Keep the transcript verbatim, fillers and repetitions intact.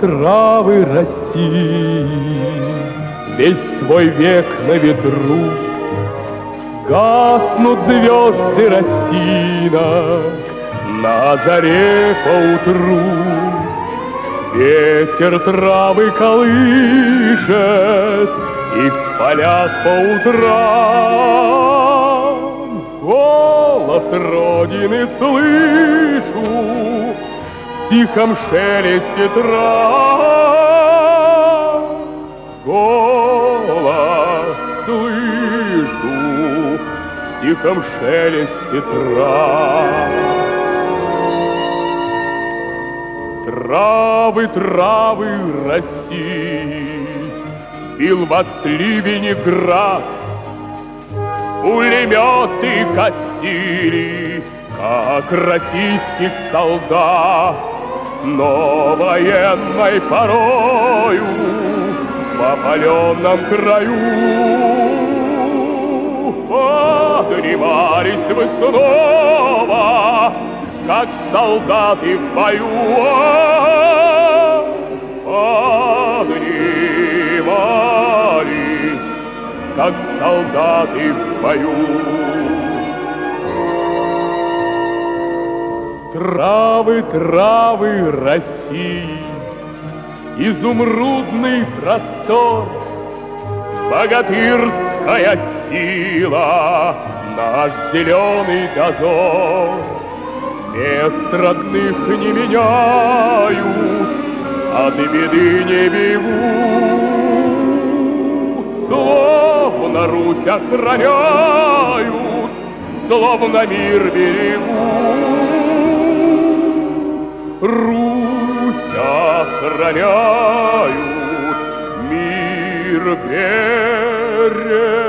травы России, весь свой век на ветру. Гаснут звезды росинок на заре поутру. Ветер травы колышет, и в полях по утрам голос Родины слышу в тихом шелесте трав. Голос слышу в тихом шелесте трав. Травы, травы России, бил вас ливень град, пулеметы косили, как российских солдат, но военной порою в опаленном краю поднимались вы снова, как солдаты в бою. Поднимались, как солдаты в бою. Травы, травы России, изумрудный простор, богатырская сила, наш зеленый дозор. Мест родных не меняют, от беды не бегут, словно Русь охраняют, словно мир берегут. Русь охраняют, мир берегут.